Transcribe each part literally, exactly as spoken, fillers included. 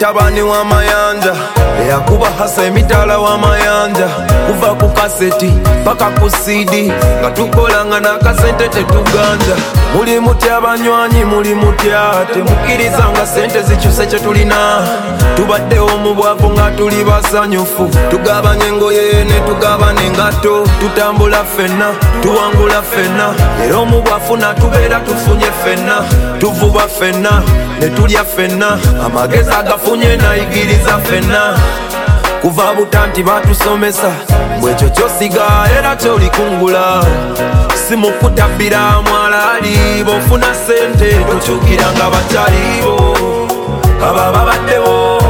mutabani w'amayanja eyakuba hasa emitala w'amayanja kuva ku kaseti paka ku sidi nga tukolanga n'akasente tetuganja. Muli mutya abanywanyi muli mutya temukkiriza nga sente zikyuse kye tulina. Tubaddewo mu bwavu nga tuli basanyufu tugabanya engoye ne tugabana engato tutambula ffenna tuwangula ffenna era omu bwafuna tubeera tufunye ffenna tuvuba ffenna ne tulya ffenna amagezi agafunye nayigiriza ffenna. Kuva butanti batusomesa bwekyo kyosiga era kyolikungula si mukutabbira mwalaali bofuna sente tokyukira nga bakyalibo aba babaddewo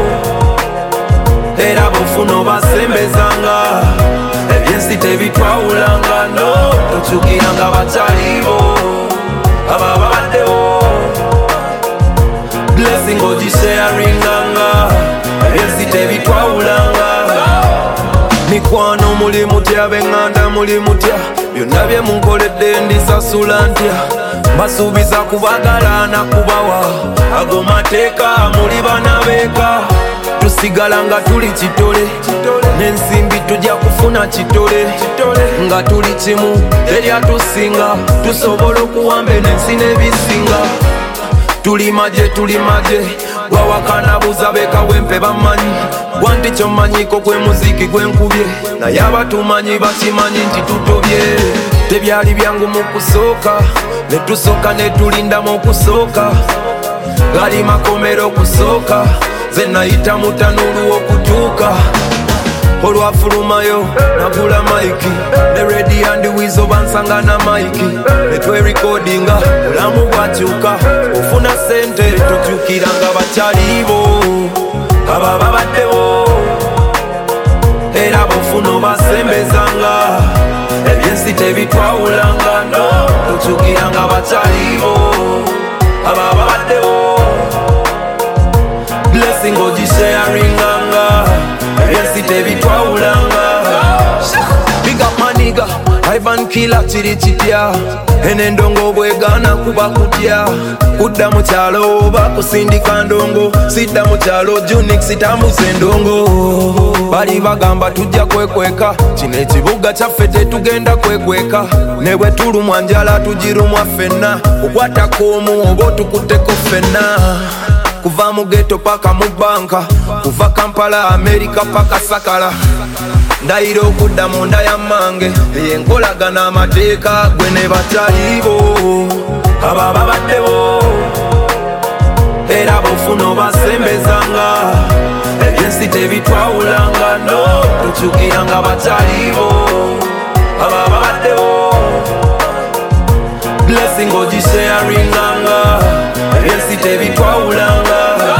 era bofuna obasembezanga ebyensi tebitwawulanga no tokyukira nga bakyalibo aba babaddewo blessing ogisharinganga ebyensi tebitwawulanga. Mikwano muli mutya benganda muli mutya byonna bye munkoledde ndisasula ntya mbasuubiza kubagala na kubawa ago mateeka muli bana beeka tusigala nga tuli kitole n'ensimbi tujja kufuna kitole nga tuli kimu teryatusinga tusobola okuwamba n'ensi n'ebisinga. Tuli maje tuli maje wawakana buza beka wempe bamanyi wanti kyomanyiko gwe muziki gwenkubye naye abatumanyi bakimanyi nti tutobye. Tebyali byangu mu kusooka ne tusooka ne tulindamu okusooka gali makomero okusooka ze nayita mutanulu okutuuka olwafulumayo nagula maiki ne redi andi wizo bansanga na maiki netwerekodinga bulamu bwakyuka ofuna sente tokyukiranga bakyalibo aba babaddewo era bofuna obasembezanga ebyensi tebitwawulanga no tokyukiranga bakyalibo aba babaddewo blessing ogisharinganga ebyensi tebitwawulanga. Big up my nigga Ivan Killer kiri kitya enendongo bwegana kuba kutya kudda mu kyalo bakusindika ndongo sidda mu kyalo Junix sitambuza endongo bali bagamba tujja kwekweka kino ekibuga kyaffe tetugenda kwekweka ne bwe tulumwa njala tugirumwa ffenna okwatako omu oba otukutteko ffenna. Kuva mu ghetto paka mu banka kuva Kampala America paka Sakala ndayira okudda mu nda ya mange eyenkolagana amateeka gwe ne bakyalibo aba babaddewo era bofuna obasembezanga ebyensi tebitwawulanga no tokyukiranga bakyalibo aba babaddewo blessing ogisharinganga ebyensi tebitwawulanga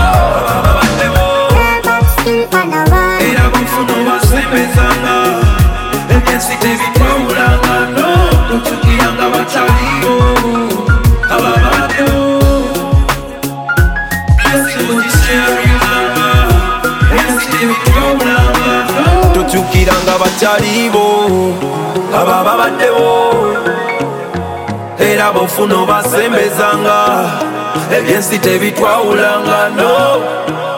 era bofuna obasembezanga ebyensi tebitwawulanga no tokyukiranga bakyalibo aba babaddewo blessing ogisharinganga ebyensi tebitwawulanga tokyukiranga bakyalibo aba babaddewo era bofuna obasembezanga ebyensi tebitwawulanga no